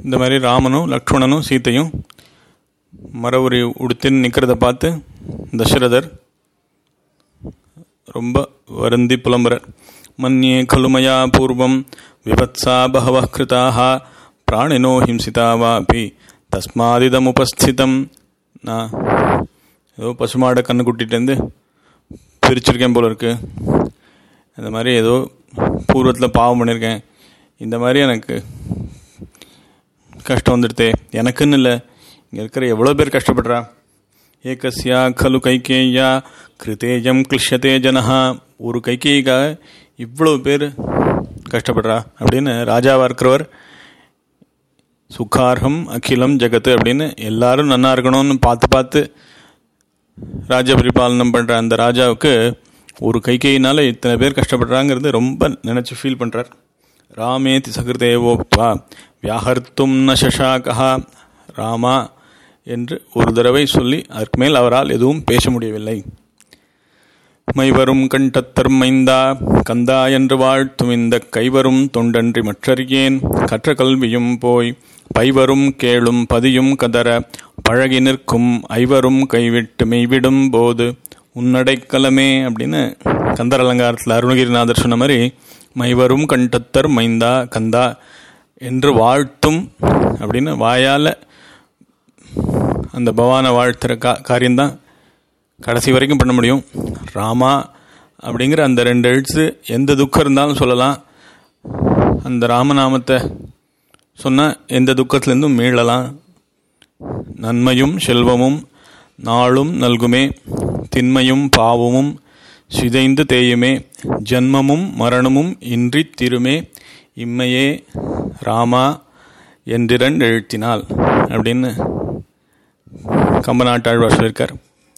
இந்த மாதிரி ராமனும் லக்ஷ்மணனும் சீத்தையும் மர உரி உடுத்தின்னு நிற்கிறத பார்த்து தசரதர் ரொம்ப வருந்தி புலம்புறார். மன்யே கலுமயா பூர்வம் விபத்சா பகவ கிருதாக பிராணினோ ஹிம்சிதா வாபி தஸ்மாதிதம் உபஸ்திதம். நான் ஏதோ பசுமாடை கண்ணு குட்டிகிட்டேருந்து பிரிச்சிருக்கேன் போல இருக்கு. இந்த மாதிரி ஏதோ பூர்வத்தில் பாவம் பண்ணியிருக்கேன். இந்த மாதிரி எனக்கு கஷ்டம் வந்துடுதே. எனக்குன்னு இல்லை, இங்கே இருக்கிற எவ்வளோ பேர் கஷ்டப்படுறா. ஏகஸ்யா கலு கைகேயா கிருதேயம் கிளிஷத்தே ஜனஹா. ஒரு கைகேயிக்காக இவ்வளோ பேர் கஷ்டப்படுறா அப்படின்னு ராஜாவாக இருக்கிறவர் சுகார்ஹம் அகிலம் ஜெகத்து அப்படின்னு எல்லாரும் நன்னா இருக்கணும்னு பார்த்து பார்த்து ராஜ பரிபாலனம் பண்ணுற அந்த ராஜாவுக்கு ஒரு கைகையினால இத்தனை பேர் கஷ்டப்படுறாங்கிறது ரொம்ப நினச்சி ஃபீல் பண்ணுறார். ராமேதி சகிருதேவோக்த்வா வியாஹர்த்தும் ந சஷாகா. ராமா என்று ஒரு தடவை சொல்லி அதற்கு மேல் அவரால் எதுவும் பேச முடியவில்லை. மைவரும் கண்டத்தர் மைந்தா கந்தா என்று வாழ்த்தும் இந்த கைவரும் தொண்டன்றி மற்றறியேன் கற்ற கல்வியும் போய் பைவரும் கேளும் பதியும் கதற பழகி நிற்கும் ஐவரும் கைவிட்டு மெய்விடும் போது உன்னடைக்கலமே அப்படின்னு கந்தர் அலங்காரத்தில் அருணகிரிநாதர் சொன்ன மாதிரி மைவரும் கண்டத்தர் மைந்தா கந்தா என்று வாழ்த்தும் அப்படின்னு வாயால் அந்த பவானை வாழ்த்துற காரியம்தான் கடைசி வரைக்கும் பண்ண முடியும். ராமா அப்படிங்கிற அந்த 2 எழுத்து எந்த துக்கம் இருந்தாலும் சொல்லலாம். அந்த ராமநாமத்தை சொன்னால் எந்த துக்கத்திலேருந்தும் மீளலாம். நன்மையும் செல்வமும் நாளும் நல்குமே திண்மையும் பாவமும் சிதைந்து தேயுமே ஜன்மமும் மரணமும் இன்றி திருமே இம்மையே ராமா என்றிரண்டு எழுத்தினால் அப்படின்னு கம்பநாட்டாழ்வார் சொல்லியிருக்கார்.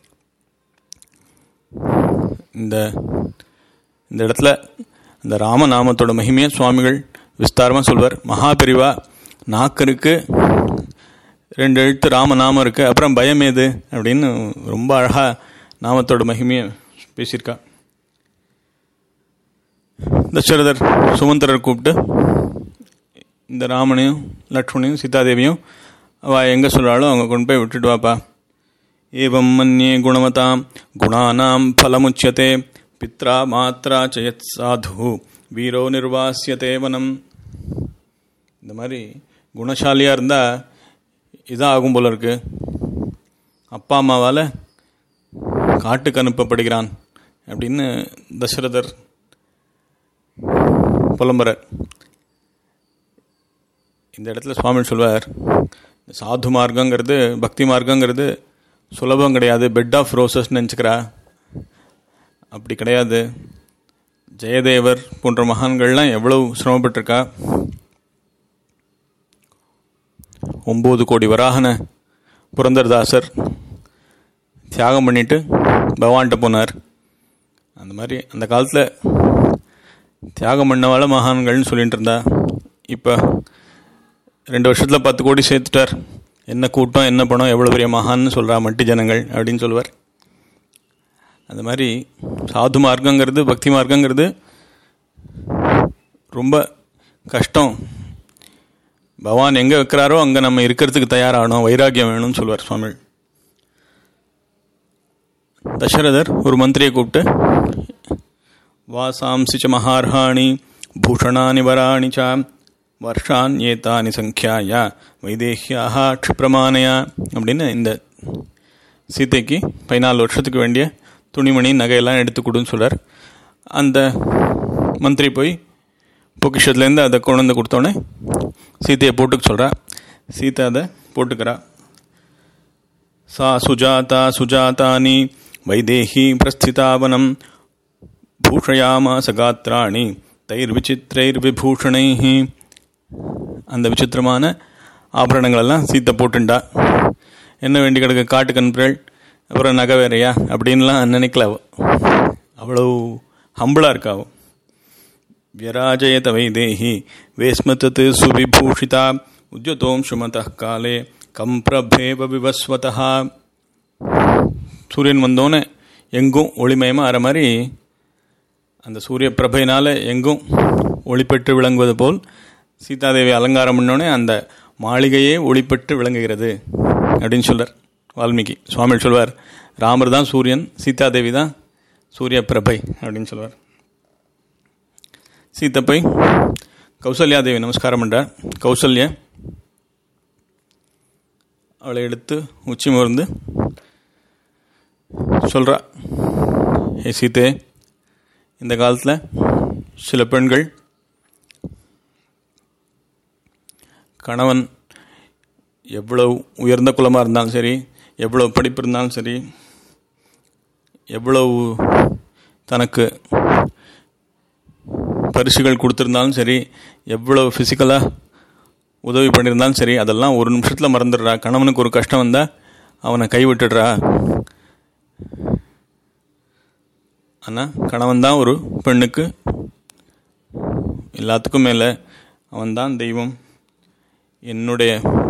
இந்த இடத்துல இந்த ராமநாமத்தோட மகிமையை சுவாமிகள் விஸ்தாரமாக சொல்வார். மகாபெரிவா நாக்கருக்கு 2 எழுத்து ராமநாமம் இருக்கு, அப்புறம் பயம் ஏது அப்படின்னு ரொம்ப அழகாக நாமத்தோட மகிமையை பேசியிருக்கா. தசரதர் சுமந்திரர் கூப்பிட்டு இந்த ராமனையும் லக்ஷ்மணையும் சீதாதேவியும் அவள் எங்கே சொல்கிறாளோ அவங்க கொண்டு போய் விட்டுட்டு வாப்பா. ஏவம் மன்யே குணவதாம் குணானாம் பலமுச்சியதே பித்ரா மாத்ரா சயத் சாது வீரோ நிர்வாசியதே வனம். இந்த மாதிரி குணசாலியாக இருந்தால் இதான் ஆகும் போல இருக்கு. அப்பா அம்மாவால் காட்டுக்கு அனுப்பப்படுகிறான் அப்படின்னு தசரதர் புலம்புறார். இந்த இடத்துல சுவாமி சொல்வார், சாது மார்க்கங்கிறது பக்தி மார்க்கங்கிறது சுலபம் கிடையாது, பெட் ஆஃப் ரோசஸ்ன்னு நினச்சிக்கிறா. அப்படி கிடையாது. ஜெயதேவர் போன்ற மகான்கள்லாம் எவ்வளவு சிரமப்பட்டிருக்கா. 9 கோடி வராகன புரந்தரதாசர் தியாகம் பண்ணிட்டு பகவான்கிட்ட போனார். அந்த மாதிரி அந்த காலத்தில் தியாகம் பண்ணவால மகான்கள்னு சொல்லிட்டு இருந்தா. இப்போ 2 வருஷத்தில் 10 கோடி சேர்த்துட்டார். என்ன கூட்டம் என்ன பணம் எவ்வளோ பெரிய மகான்னு சொல்கிறா மட்டி ஜனங்கள் அப்படின்னு சொல்லுவார். அந்த மாதிரி சாது மார்க்கங்கிறது பக்தி மார்க்கங்கிறது ரொம்ப கஷ்டம். பகவான் எங்கே வைக்கிறாரோ அங்கே நம்ம இருக்கிறதுக்கு தயாராகணும், வைராக்கியம் வேணும்னு சொல்லுவார் சுவாமி. தசரதர் ஒரு மந்திரியை கூப்பிட்டு வாசாம்சி ச மகார்ஹாணி பூஷணானி வராணி ச வருஷான் ஏதானி சங்கியாயா வைதேஹ்யாக க்ஷிப்ரமானயா அப்படின்னு இந்த சீதைக்கு 14 வருஷத்துக்கு வேண்டிய துணிமணி நகையெல்லாம் எடுத்து கொடுன்னு சொல்கிறார். அந்த மந்திரி போய் பொக்கிஷத்துலேருந்து அதை கொண்டு வந்து கொடுத்தோடனே சீதையை போட்டுக்க சொல்கிறா. சீதை அதை போட்டுக்கிறா. சா சுஜாதா சுஜாதானி வைதேஹி பிரஸ்திதாவனம் பூஷயாமா சகாத்ராணி தைர் விசித்திரைர் விபூஷணைஹி. அந்த விசித்திரமான ஆபரணங்களெல்லாம் சீத்தை போட்டுண்டா. என்ன வேண்டி கிடக்கு காட்டுக்கு அனுப்புறேள், அப்புறம் நகை வேறையா அப்படின்லாம் நினைக்கல. அவ்வளவு ஹம்பிளாக இருக்காவோ. வியராஜயத வைதேஹி வேஸ்மதத்து சுவிபூஷிதா உத்யதோம் சுமத காலே கம்பிரபேவ விவஸ்வதா. சூரியன் வந்தோன்னே எங்கும் ஒளிமயமாக ஆற மாதிரி அந்த சூரிய பிரபையினால் எங்கும் ஒளிப்பெற்று விளங்குவது போல் சீதாதேவி அலங்காரம் பண்ணோடனே அந்த மாளிகையே ஒளிப்பட்டு விளங்குகிறது அப்படின்னு சொல்கிறார் வால்மீகி. சுவாமி சொல்வார், ராமர் தான் சூரியன், சீதாதேவி தான் சூரிய பிரபை அப்படின்னு சொல்வார். சீத்தை போய் கௌசல்யாதேவி நமஸ்காரம் பண்ணுறார். கௌசல்யா அவளை எடுத்து உச்சி முகர்ந்து சொல்கிறா, ஏ சீத்தே, இந்த காலத்தில் சில பெண்கள் கணவன் எவ்வளவு உயர்ந்த குலமாக இருந்தாலும் சரி, எவ்வளவு படிப்பு இருந்தாலும் சரி, எவ்வளவு தனக்கு பரிசுகள் கொடுத்துருந்தாலும் சரி, எவ்வளவு ஃபிசிக்கலாக உதவி பண்ணியிருந்தாலும் சரி, அதெல்லாம் ஒரு நிமிஷத்தில் மறந்துடுறா. கணவனுக்கு ஒரு கஷ்டம் வந்தால் அவனை கைவிட்டுடுறா. ஆனால் கணவன் தான் ஒரு பெண்ணுக்கு எல்லாத்துக்கும் மேலே அவன்தான் தெய்வம். என்னுடைய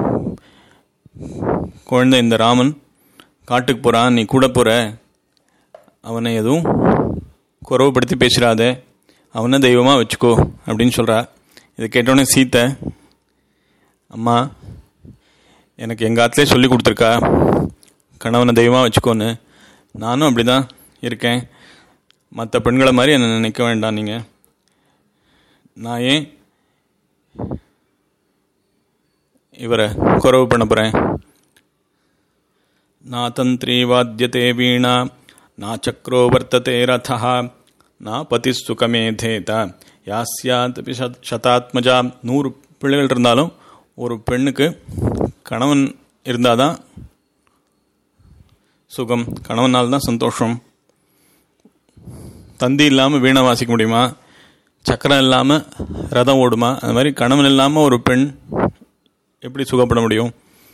குழந்தை இந்த ராமன் காட்டுக்கு போகிறான், நீ கூட போகிற, அவனை எதுவும் குறவுபடுத்தி பேசுகிறாத, அவனை தெய்வமாக வச்சுக்கோ அப்படின்னு சொல்கிறா. இதை கேட்டோடனே சீத்தை, அம்மா எனக்கு எங்கள் ஆற்றுலேயே சொல்லி கொடுத்துருக்கா கணவனை தெய்வமாக வச்சுக்கோன்னு. நானும் அப்படி தான் இருக்கேன். மற்ற பெண்களை மாதிரி என்னை நினைக்க வேண்டாம் நீங்கள். நான் ஏன் இவரை குறவு பண்ண போகிறேன்? நான் தந்திரி வாத்தியதே வீணா, நான் சக்கரோ வர்த்ததே ரதா, நான் பதி சுகமேதேத யாஸ்யாத் சதாத்மஜா. 100 பிள்ளைகள் இருந்தாலும் ஒரு பெண்ணுக்கு கணவன் இருந்தால் தான் சுகம், கணவனால் தான் சந்தோஷம். தந்தி இல்லாமல் வீணை வாசிக்க முடியுமா? சக்கரம் இல்லாமல் ரதம் ஓடுமா? அது மாதிரி கணவன் இல்லாமல் ஒரு பெண் எப்படி சுகப்பட முடியும்?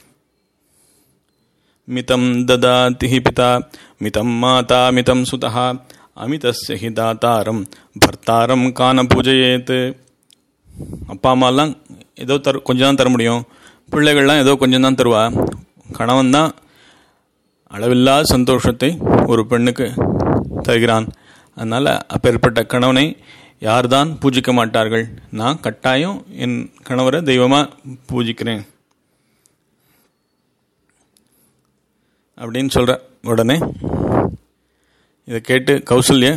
மிதம் ததாதி பிதா மிதம் மாதா மிதம் சுதா அமிதஸ்ய ஹி தாத்தாரம் பர்த்தாரம் கான பூஜையேத்து. அப்பா அம்மாலாம் ஏதோ கொஞ்சம் தான் தர முடியும், பிள்ளைகள்லாம் ஏதோ கொஞ்சம் தான் தருவா. கணவன் தான் அளவில்லாத சந்தோஷத்தை ஒரு பெண்ணுக்கு தருகிறான். அதனால் அப்பேற்பட்ட கணவனை யார்தான் பூஜிக்க மாட்டார்கள்? நான் கட்டாயம் என் கணவரை தெய்வமாக பூஜிக்கிறேன் அப்படின்னு சொல்கிற. உடனே இதை கேட்டு கௌசல்யா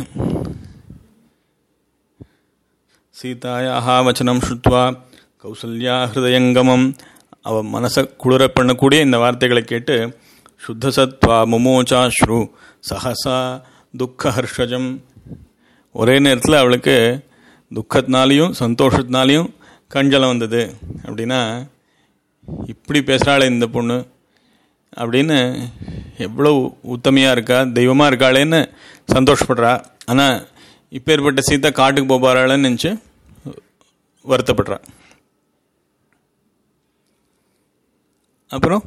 சீதாயாக வச்சனம் ஸ்ருத்வா கௌசல்யா ஹிருதயங்கமம், அவன் மனசை குளிர பண்ணக்கூடிய இந்த வார்த்தைகளை கேட்டு சுத்தசத்வா முமோச்சாஸ்ரு சஹசா துக்க ஹர்ஷஜம். ஒரே நேரத்தில் அவளுக்கு துக்கத்தினாலையும் சந்தோஷத்தினாலையும் கண்ஜலம் வந்தது. அப்படின்னா இப்படி பேசுகிறாளே இந்த பொண்ணு அப்படின்னு, எவ்வளோ உத்தமையாக இருக்கா, தெய்வமாக இருக்காளேன்னு சந்தோஷப்படுறா. ஆனால் இப்பேற்பட்ட சீத்தை காட்டுக்கு போகிறாளன்னு நினச்சி வருத்தப்படுறா. அப்புறம்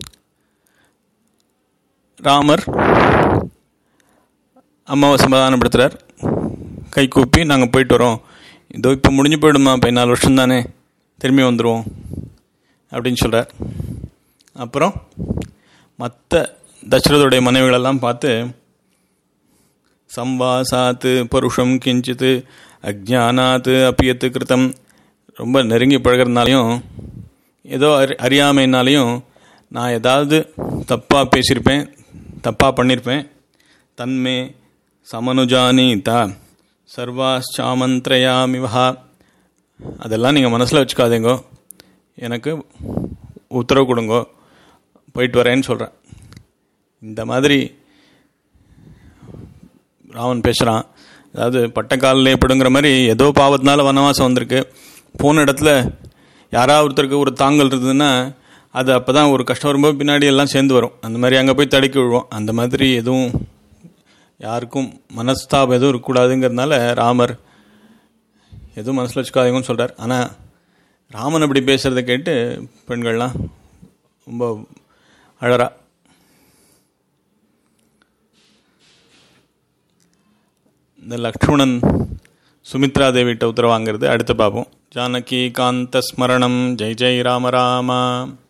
ராமர் அம்மாவை சமாதானப்படுத்துகிறார். கை கூப்பி நாங்கள் போயிட்டு வரோம், இதோ இப்போ முடிஞ்சு போயிடுமா, 14 வருஷம் தானே, திரும்பி வந்துடுவோம் அப்படின்னு சொல்கிறார். அப்புறம் மற்ற தசரதோடைய மனைவிகளெல்லாம் பார்த்து சம்வாசாத்து பருஷம் கிஞ்சித்து அஜ்ஞானாத்து அப்பியத்து கிருத்தம், ரொம்ப நெருங்கி பழகிறதுனாலையும் ஏதோ அறியாமைனாலையும் நான் ஏதாவது தப்பாக பேசியிருப்பேன், தப்பாக பண்ணியிருப்பேன். தன்மே சமனுஜானீதா சர்வாச்சாமந்திரயாமிவா, அதெல்லாம் நீங்கள் மனசில் வச்சுக்காதீங்கோ, எனக்கு உத்தரவு கொடுங்கோ, போயிட்டு வரேன்னு சொல்கிறேன். இந்த மாதிரி ராவன் பேசுகிறான். அதாவது பட்டக்காலில் பிடுங்கிற மாதிரி ஏதோ பாவத்தினால வனவாசம் வந்திருக்கு, போன இடத்துல யாராவது ஒருத்தருக்கு ஒரு தாங்கல் இருந்ததுன்னா அது அப்போ தான் ஒரு கஷ்டம் வரும்போது பின்னாடி எல்லாம் சேர்ந்து வரும். அந்த மாதிரி அங்கே போய் தடுக்கி விழுவோம். அந்த மாதிரி எதுவும் யாருக்கும் மனஸ்தாபம் எதுவும் இருக்கக்கூடாதுங்கிறதுனால ராமர் எதுவும் மனசில் வச்சுக்காதீங்கன்னு சொல்கிறார். ஆனால் ராமன் அப்படி பேசுகிறத கேட்டு பெண்கள்லாம் ரொம்ப அழறா. இந்த லக்ஷ்மணன் சுமித்ரா தேவிட்ட உத்தரவாங்கிறது அடுத்த பாபம். ஜானகி காந்த ஸ்மரணம். ஜெய் ஜெய் ராம ராமா.